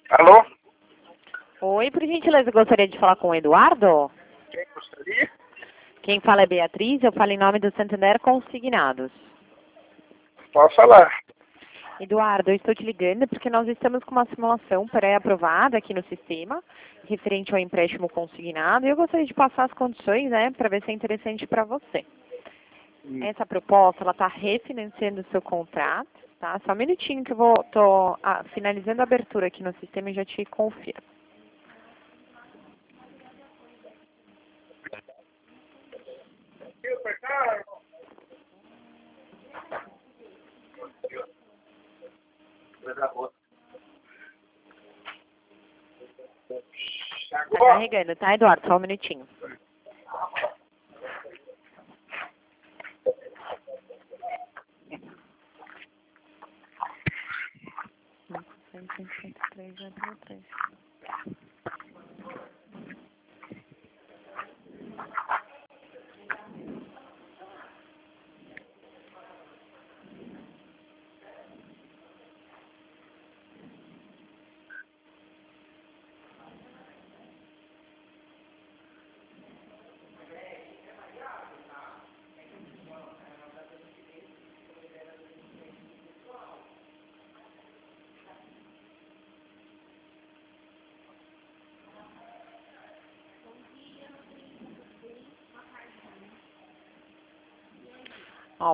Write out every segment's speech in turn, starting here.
Alô? Oi, por gentileza, eu gostaria de falar com o Eduardo. Quem gostaria? Quem fala é Beatriz, eu falo em nome do Santander Consignados. Pode falar. Eduardo, eu estou te ligando porque nós estamos com uma simulação pré-aprovada aqui no sistema, referente ao empréstimo consignado, e eu gostaria de passar as condições, né, para ver se é interessante para você. Essa proposta, ela está refinanciando o seu contrato, tá? Só um minutinho que eu tô finalizando a abertura aqui no sistema e já te confirmo. Tá carregando, tá, Eduardo? Só um minutinho. Ó,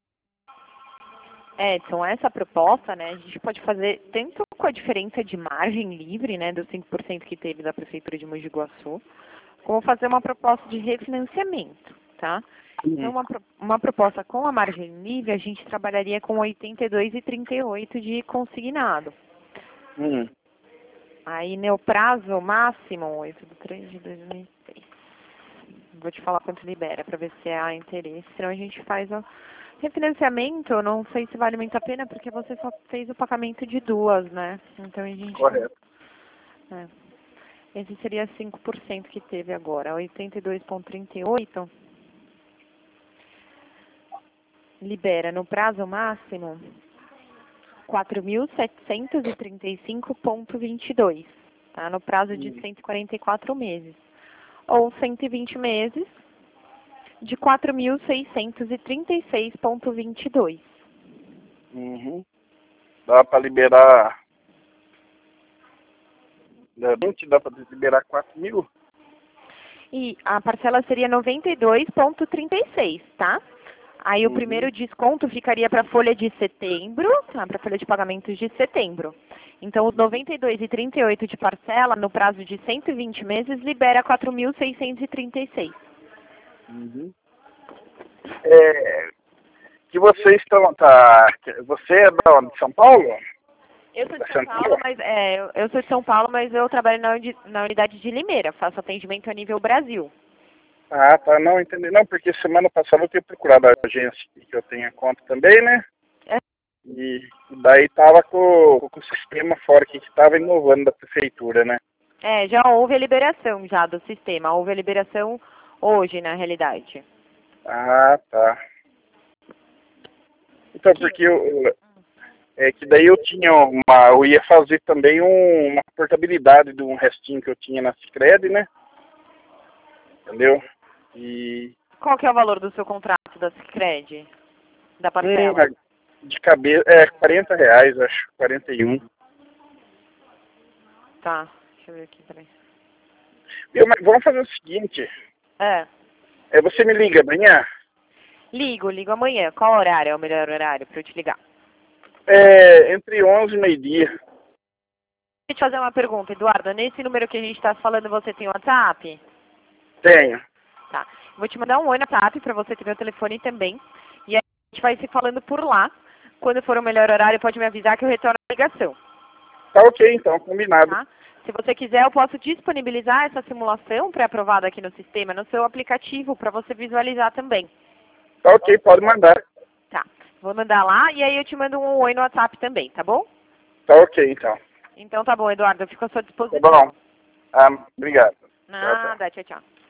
Edson, essa proposta, né, a gente pode fazer tanto com a diferença de margem livre, né, dos 5% que teve da Prefeitura de Mogi Guaçu, como fazer uma proposta de refinanciamento, tá? Então, uma proposta com a margem livre, a gente trabalharia com 82,38 de consignado. Aí, no prazo máximo, 8/3/2006. Vou te falar quanto libera, para ver se há interesse, senão a gente faz o refinanciamento. Eu não sei se vale muito a pena, porque você só fez o pagamento de duas, né? Então, a gente... Correto. Esse seria 5% que teve agora, 82,38. Libera no prazo máximo 4.735,22, tá? No prazo de 144 meses. Ou 120 meses de 4.636,22. Dá para liberar... dá para liberar 4 mil? E a parcela seria 92,36, tá? Aí o primeiro desconto ficaria para a folha de setembro, tá? Para a folha de pagamentos de setembro. Então, os 92,38 de parcela, no prazo de 120 meses, libera 4.636. Que vocês estão... Você é da onde? De São Paulo? Eu sou de São Paulo, eu sou de São Paulo, mas eu trabalho na unidade de Limeira, faço atendimento a nível Brasil. Ah, tá, não, entendi. Não, porque semana passada eu tinha procurado a agência que eu tenho conta também, né? E daí tava com o sistema fora que estava inovando da prefeitura, né? Já houve a liberação já do sistema, houve a liberação hoje, na realidade. Ah, tá. Então, porque que daí eu tinha eu ia fazer também uma portabilidade de um restinho que eu tinha na Sicredi, né? Entendeu? E... Qual que é o valor do seu contrato da Sicredi? Da parcela? De cabeça, R$40, acho, 41. Tá, deixa eu ver aqui, peraí. Mas vamos fazer o seguinte. Você me liga amanhã? Ligo amanhã. Qual horário é o melhor horário para eu te ligar? Entre 11 e meio-dia. Deixa eu te fazer uma pergunta, Eduardo. Nesse número que a gente está falando, você tem WhatsApp? Tenho. Tá. Vou te mandar um oi no WhatsApp para você ter meu telefone também. E a gente vai se falando por lá. Quando for o melhor horário, pode me avisar que eu retorno a ligação. Tá ok, então, combinado. Tá? Se você quiser, eu posso disponibilizar essa simulação pré-aprovada aqui no sistema, no seu aplicativo, para você visualizar também. Tá ok, pode mandar. Tá. Vou mandar lá e aí eu te mando um oi no WhatsApp também, tá bom? Tá ok, então. Então tá bom, Eduardo. Eu fico à sua disposição. Tá bom. Obrigado. Nada, tchau, tchau.